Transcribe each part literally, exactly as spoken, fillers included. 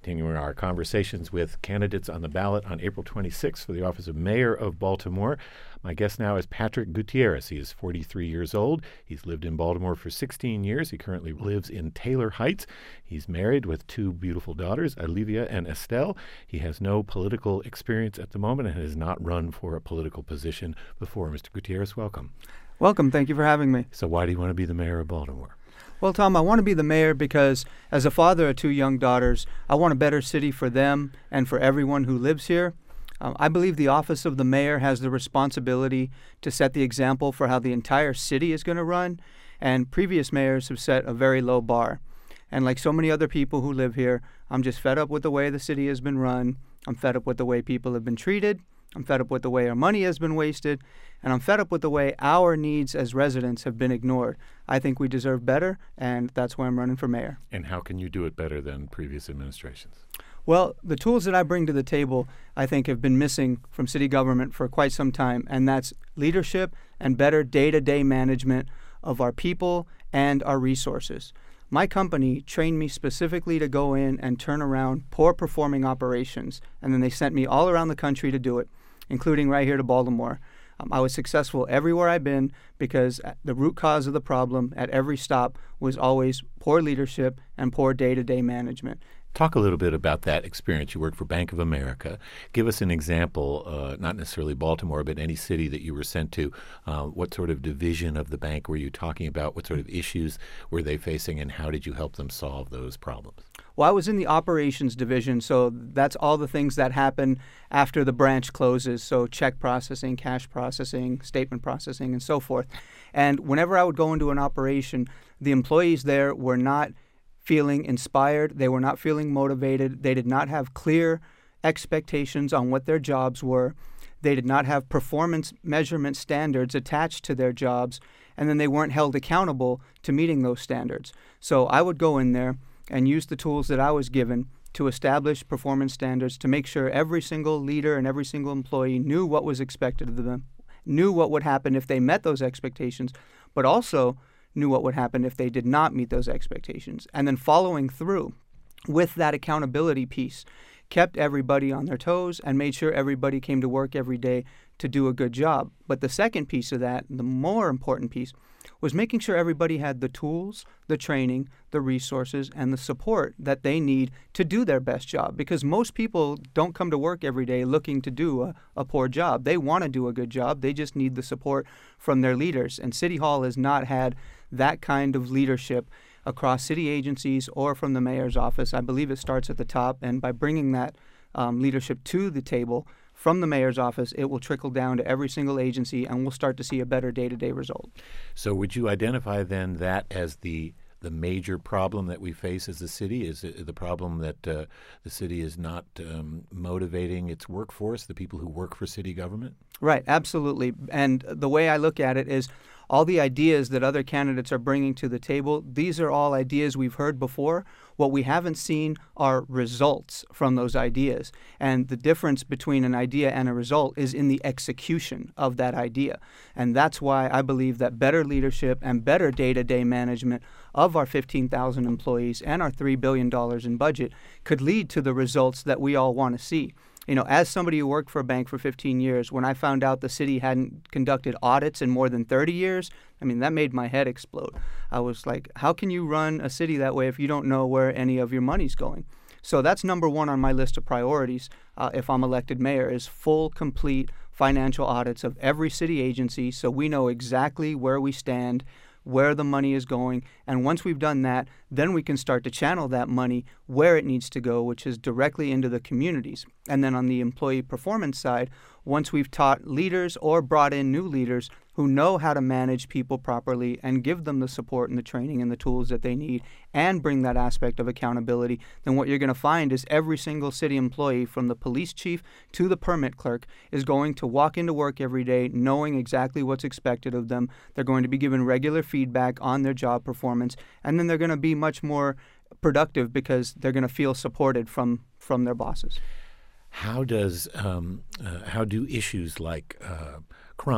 continuing our conversations with candidates on the ballot on April twenty-sixth for the office of Mayor of Baltimore. My guest now is Patrick Gutierrez. He is forty-three years old. He's lived in Baltimore for sixteen years. He currently lives in Taylor Heights. He's married with two beautiful daughters, Olivia and Estelle. He has no political experience at the moment and has not run for a political position before. Mister Gutierrez, welcome. Welcome. Thank you for having me. So why do you want to be the mayor of Baltimore? Well, Tom, I want to be the mayor because as a father of two young daughters, I want a better city for them and for everyone who lives here. Um, I believe the office of the mayor has the responsibility to set the example for how the entire city is going to run, and previous mayors have set a very low bar. And like so many other people who live here, I'm just fed up with the way the city has been run. I'm fed up with the way people have been treated. I'm fed up with the way our money has been wasted, and I'm fed up with the way our needs as residents have been ignored. I think we deserve better, and that's why I'm running for mayor. And how can you do it better than previous administrations? Well, the tools that I bring to the table, I think, have been missing from city government for quite some time, and that's leadership and better day-to-day management of our people and our resources. My company trained me specifically to go in and turn around poor-performing operations, and then they sent me all around the country to do it, including right here to Baltimore. Um, I was successful everywhere I've been because the root cause of the problem at every stop was always poor leadership and poor day-to-day management. Talk a little bit about that experience. You worked for Bank of America. Give us an example, uh, not necessarily Baltimore, but any city that you were sent to. Uh, what sort of division of the bank were you talking about? What sort of issues were they facing, and how did you help them solve those problems? Well, I was in the operations division, so that's all the things that happen after the branch closes, so check processing, cash processing, statement processing, and so forth. And whenever I would go into an operation, the employees there were not feeling inspired. They were not feeling motivated. They did not have clear expectations on what their jobs were. They did not have performance measurement standards attached to their jobs, and then they weren't held accountable to meeting those standards. So I would go in there and use the tools that I was given to establish performance standards to make sure every single leader and every single employee knew what was expected of them, knew what would happen if they met those expectations, but also knew what would happen if they did not meet those expectations. And then following through with that accountability piece kept everybody on their toes and made sure everybody came to work every day to do a good job. But the second piece of that, the more important piece, was making sure everybody had the tools, the training, the resources, and the support that they need to do their best job. Because most people don't come to work every day looking to do a, a poor job. They want to do a good job. They just need the support from their leaders. And City Hall has not had that kind of leadership across city agencies or from the mayor's office. I believe it starts at the top, and by bringing that um, leadership to the table from the mayor's office, it will trickle down to every single agency, and we'll start to see a better day-to-day result. So would you identify then that as the the major problem that we face as a city? Is it the problem that uh, the city is not um, motivating its workforce, the people who work for city government? Right, absolutely. And the way I look at it is all the ideas that other candidates are bringing to the table, these are all ideas we've heard before. What we haven't seen are results from those ideas. And the difference between an idea and a result is in the execution of that idea. And that's why I believe that better leadership and better day-to-day management of our fifteen thousand employees and our three billion dollars in budget could lead to the results that we all want to see. You know, as somebody who worked for a bank for fifteen years, when I found out the city hadn't conducted audits in more than thirty years, I mean, that made my head explode. I was like, how can you run a city that way if you don't know where any of your money's going? So that's number one on my list of priorities uh, if I'm elected mayor, is full, complete financial audits of every city agency so we know exactly where we stand, where the money is going, and once we've done that, then we can start to channel that money where it needs to go, which is directly into the communities. And then on the employee performance side, once we've taught leaders or brought in new leaders who know how to manage people properly and give them the support and the training and the tools that they need and bring that aspect of accountability, then what you're going to find is every single city employee, from the police chief to the permit clerk, is going to walk into work every day knowing exactly what's expected of them. They're going to be given regular feedback on their job performance, and then they're going to be much more productive because they're going to feel supported from, from their bosses. How does um, uh, how do issues like uh, crime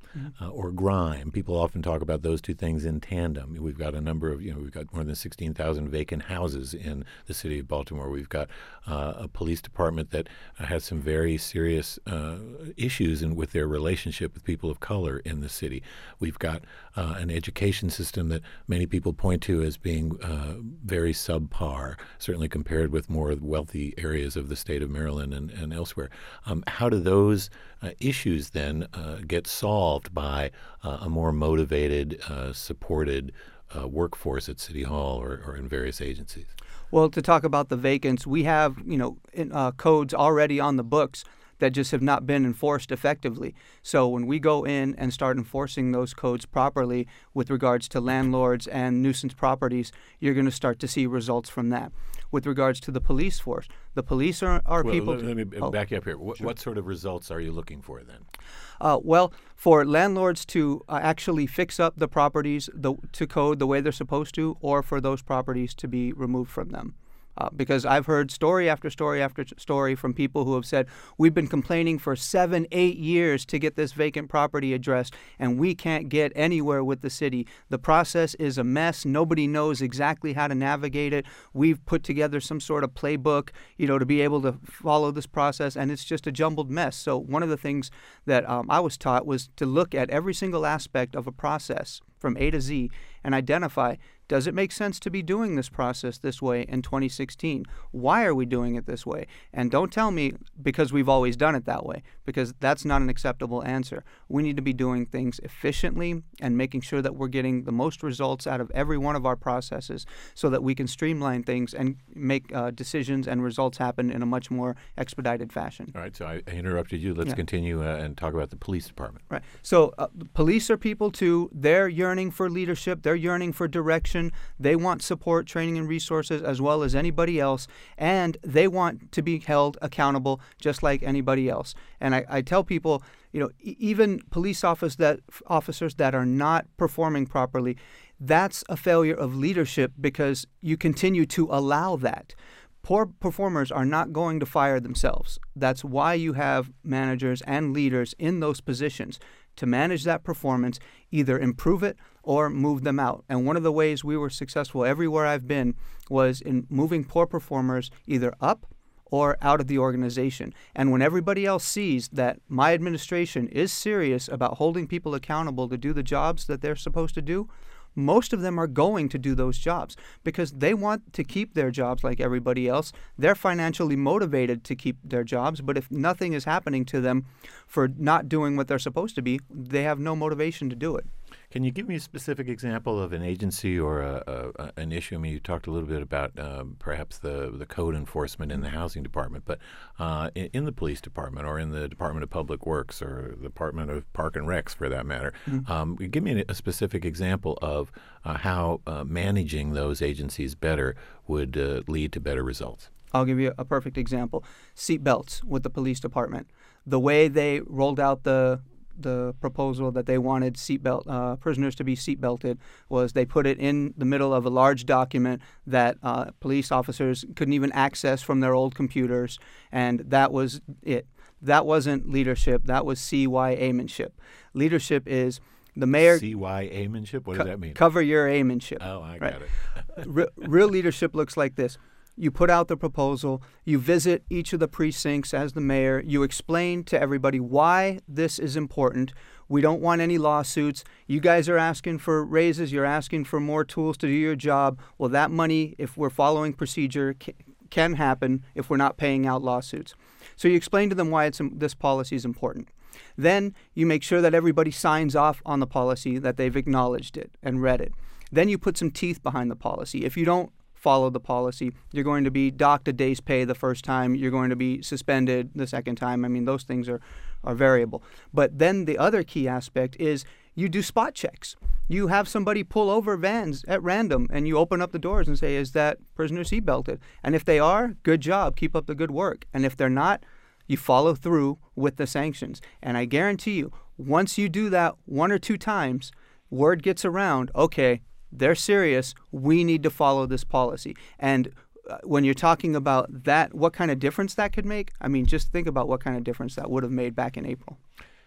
mm-hmm. uh, or grime. People often talk about those two things in tandem. We've got a number of, you know, we've got more than sixteen thousand vacant houses in the city of Baltimore. We've got uh, a police department that uh, has some very serious uh, issues in, with their relationship with people of color in the city. We've got uh, an education system that many people point to as being uh, very subpar, certainly compared with more wealthy areas of the state of Maryland and, and elsewhere. Um, how do those uh, issues then uh, get solved by uh, a more motivated, uh, supported uh, workforce at City Hall or, or in various agencies? Well, to talk about the vacants, we have, you know, in, uh, codes already on the books that just have not been enforced effectively. So when we go in and start enforcing those codes properly with regards to landlords and nuisance properties, you're going to start to see results from that. With regards to the police force, the police are, are well, people... Let, let me oh, back you up here. What, sure. what sort of results are you looking for then? Uh, well, for landlords to uh, actually fix up the properties the, to code the way they're supposed to, or for those properties to be removed from them. Uh, because I've heard story after story after story from people who have said, we've been complaining for seven, eight years to get this vacant property addressed, and we can't get anywhere with the city. The process is a mess. Nobody knows exactly how to navigate it. We've put together some sort of playbook, you know, to be able to follow this process, and it's just a jumbled mess. So one of the things that um, I was taught was to look at every single aspect of a process from A to Z and identify, does it make sense to be doing this process this way in twenty sixteen? Why are we doing it this way? And don't tell me because we've always done it that way, because that's not an acceptable answer. We need to be doing things efficiently and making sure that we're getting the most results out of every one of our processes so that we can streamline things and make uh, decisions and results happen in a much more expedited fashion. All right, so I, I interrupted you. Let's Yeah. continue uh, and talk about the police department. Right. So uh, the police are people too. They're yearning for leadership. They're yearning for direction. They want support, training, and resources as well as anybody else. And they want to be held accountable just like anybody else. And I, I tell people, you know, e- even police office that, officers that are not performing properly, that's a failure of leadership because you continue to allow that. Poor performers are not going to fire themselves. That's why you have managers and leaders in those positions to manage that performance, either improve it or move them out. And one of the ways we were successful everywhere I've been was in moving poor performers either up or out of the organization. And when everybody else sees that my administration is serious about holding people accountable to do the jobs that they're supposed to do, most of them are going to do those jobs because they want to keep their jobs like everybody else. They're financially motivated to keep their jobs, but if nothing is happening to them for not doing what they're supposed to be, they have no motivation to do it. Can you give me a specific example of an agency or a, a, a, an issue? I mean, you talked a little bit about um, perhaps the, the code enforcement in the housing department, but uh, in, in the police department or in the Department of Public Works or the Department of Park and Recs, for that matter, mm-hmm. um, give me a specific example of uh, how uh, managing those agencies better would uh, lead to better results. I'll give you a perfect example. Seat belts with the police department. The way they rolled out the the proposal that they wanted seatbelt uh, prisoners to be seatbelted was they put it in the middle of a large document that uh, police officers couldn't even access from their old computers, and that was it. That wasn't leadership. That was C Y A-manship. Leadership is the mayor. C Y A-manship? What does co- that mean? Cover your A-manship. Oh, I right? got it. Re- real leadership looks like this. You put out the proposal, you visit each of the precincts as the mayor, you explain to everybody why this is important. We don't want any lawsuits. You guys are asking for raises, you're asking for more tools to do your job. Well, that money, if we're following procedure, can, can happen if we're not paying out lawsuits. So you explain to them why it's, this policy is important. Then you make sure that everybody signs off on the policy, that they've acknowledged it and read it. Then you put some teeth behind the policy. If you don't follow the policy, you're going to be docked a day's pay the first time, you're going to be suspended the second time. I mean, those things are, are variable. But then the other key aspect is you do spot checks. You have somebody pull over vans at random and you open up the doors and say, is that prisoner seatbelted? And if they are, good job, keep up the good work. And if they're not, you follow through with the sanctions. And I guarantee you, once you do that one or two times, word gets around, okay, they're serious, we need to follow this policy. And uh, when you're talking about that, what kind of difference that could make, I mean, just think about what kind of difference that would have made back in April.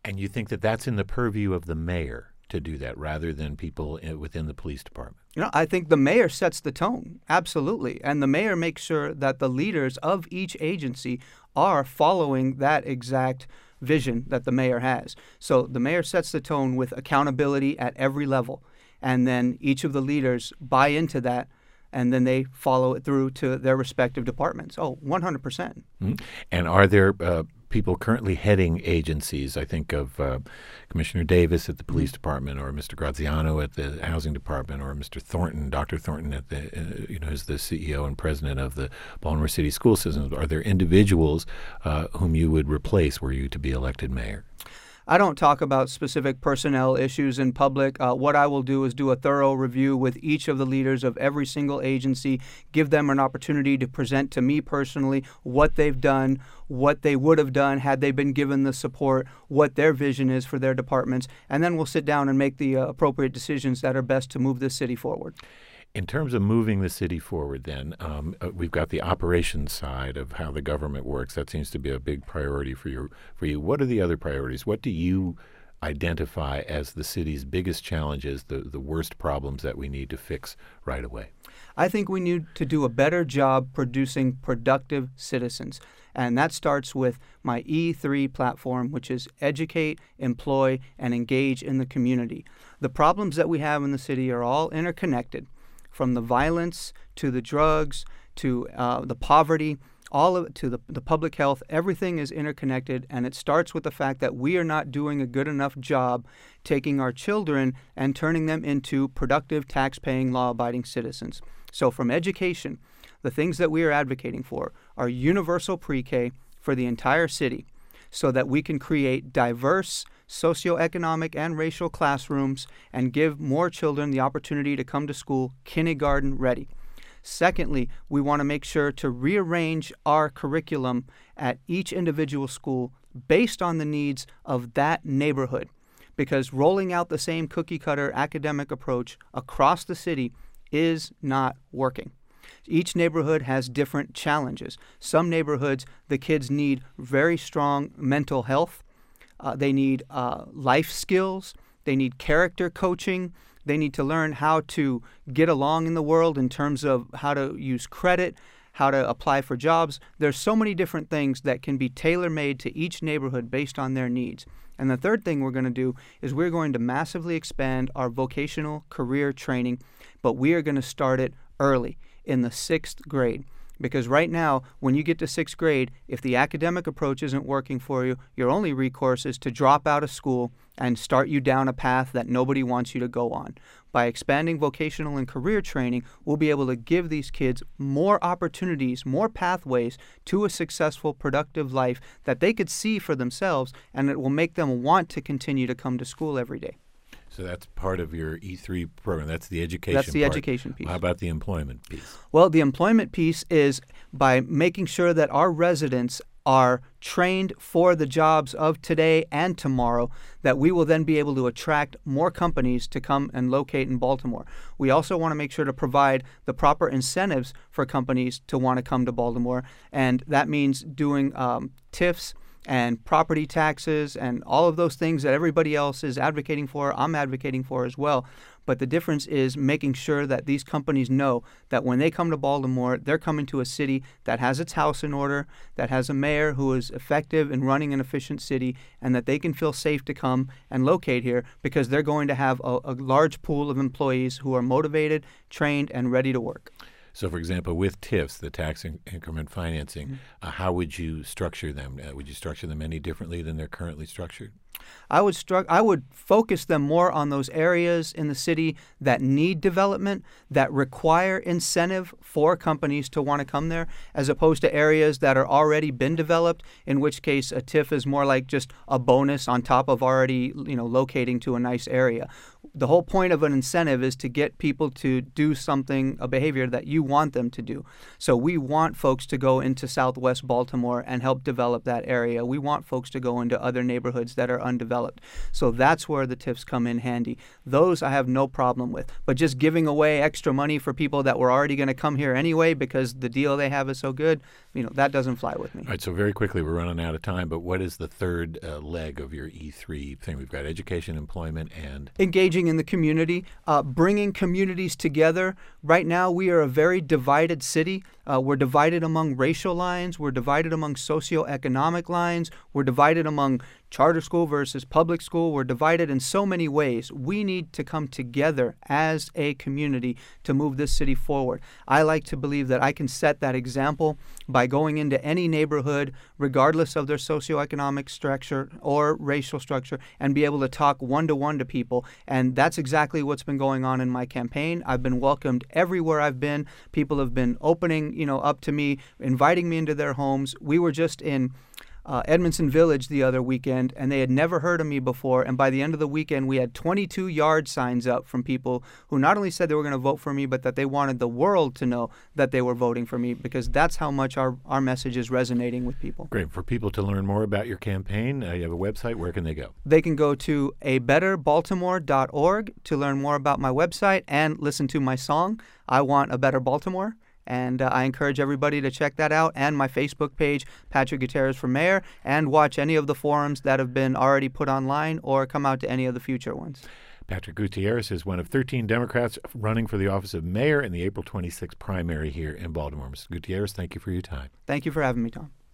And you think that that's in the purview of the mayor to do that rather than people in, within the police department? You know, I think the mayor sets the tone, absolutely. And the mayor makes sure that the leaders of each agency are following that exact vision that the mayor has. So the mayor sets the tone with accountability at every level. And then each of the leaders buy into that, and then they follow it through to their respective departments. Oh, one hundred percent. Mm-hmm. And are there uh, people currently heading agencies? I think of uh, Commissioner Davis at the police mm-hmm. department, or Mister Graziano at the housing department, or Mister Thornton, Doctor Thornton at the, uh, you know, is the C E O and president of the Baltimore City School System. Are there individuals uh, whom you would replace were you to be elected mayor? I don't talk about specific personnel issues in public. Uh, what I will do is do a thorough review with each of the leaders of every single agency, give them an opportunity to present to me personally what they've done, what they would have done had they been given the support, what their vision is for their departments, and then we'll sit down and make the uh, appropriate decisions that are best to move this city forward. In terms of moving the city forward, then, um, uh, we've got the operations side of how the government works. That seems to be a big priority for you. For you, what are the other priorities? What do you identify as the city's biggest challenges, the, the worst problems that we need to fix right away? I think we need to do a better job producing productive citizens. And that starts with my E three platform, which is educate, employ, and engage in the community. The problems that we have in the city are all interconnected. From the violence to the drugs to uh, the poverty, all of it to the, the public health, everything is interconnected, and it starts with the fact that we are not doing a good enough job taking our children and turning them into productive, tax-paying, law-abiding citizens. So from education, the things that we are advocating for are universal pre-K for the entire city so that we can create diverse socioeconomic and racial classrooms and give more children the opportunity to come to school kindergarten ready. Secondly, we want to make sure to rearrange our curriculum at each individual school based on the needs of that neighborhood, because rolling out the same cookie-cutter academic approach across the city is not working. Each neighborhood has different challenges. Some neighborhoods, the kids need very strong mental health. Uh, they need uh, life skills. They need character coaching. They need to learn how to get along in the world in terms of how to use credit, how to apply for jobs. There's so many different things that can be tailor-made to each neighborhood based on their needs. And the third thing we're going to do is we're going to massively expand our vocational career training, but we are going to start it early in the sixth grade. Because right now, when you get to sixth grade, if the academic approach isn't working for you, your only recourse is to drop out of school and start you down a path that nobody wants you to go on. By expanding vocational and career training, we'll be able to give these kids more opportunities, more pathways to a successful, productive life that they could see for themselves, and it will make them want to continue to come to school every day. So that's part of your E three program. That's the education That's the part. education piece. How about the employment piece? Well, the employment piece is by making sure that our residents are trained for the jobs of today and tomorrow, that we will then be able to attract more companies to come and locate in Baltimore. We also want to make sure to provide the proper incentives for companies to want to come to Baltimore, and that means doing um, T I Fs and property taxes and all of those things that everybody else is advocating for, I'm advocating for as well. But the difference is making sure that these companies know that when they come to Baltimore, they're coming to a city that has its house in order, that has a mayor who is effective in running an efficient city, and that they can feel safe to come and locate here because they're going to have a, a large pool of employees who are motivated, trained, and ready to work. So, for example, with T I Fs, the tax in- increment financing, Mm-hmm. uh, how would you structure them? Uh, would you structure them any differently than they're currently structured? I would stru- I would focus them more on those areas in the city that need development, that require incentive for companies to want to come there, as opposed to areas that are already been developed, in which case a T I F is more like just a bonus on top of already, you know, locating to a nice area. The whole point of an incentive is to get people to do something, a behavior that you want them to do. So we want folks to go into Southwest Baltimore and help develop that area. We want folks to go into other neighborhoods that are undeveloped. So that's where the TIFs come in handy. Those I have no problem with. But just giving away extra money for people that were already going to come here anyway because the deal they have is so good, you know, that doesn't fly with me. All right, so very quickly, we're running out of time, but what is the third uh, leg of your E three thing? We've got education, employment, and engaging in the community, uh, bringing communities together. Right now, we are a very divided city. Uh, we're divided among racial lines. We're divided among socioeconomic lines. We're divided among charter school versus public school. We're divided in so many ways. We need to come together as a community to move this city forward. I like to believe that I can set that example by going into any neighborhood, regardless of their socioeconomic structure or racial structure, and be able to talk one-to-one to people. And that's exactly what's been going on in my campaign. I've been welcomed everywhere I've been. People have been opening, you know, up to me, inviting me into their homes. We were just in Uh, Edmondson Village the other weekend, and they had never heard of me before. And by the end of the weekend, we had twenty-two yard signs up from people who not only said they were going to vote for me, but that they wanted the world to know that they were voting for me, because that's how much our, our message is resonating with people. Great. For people to learn more about your campaign, uh, you have a website. Where can they go? They can go to a better baltimore dot org to learn more about my website and listen to my song, I Want a Better Baltimore. And uh, I encourage everybody to check that out, and my Facebook page, Patrick Gutierrez for Mayor, and watch any of the forums that have been already put online or come out to any of the future ones. Patrick Gutierrez is one of thirteen Democrats running for the office of mayor in the April twenty-sixth primary here in Baltimore. Mister Gutierrez, thank you for your time. Thank you for having me, Tom.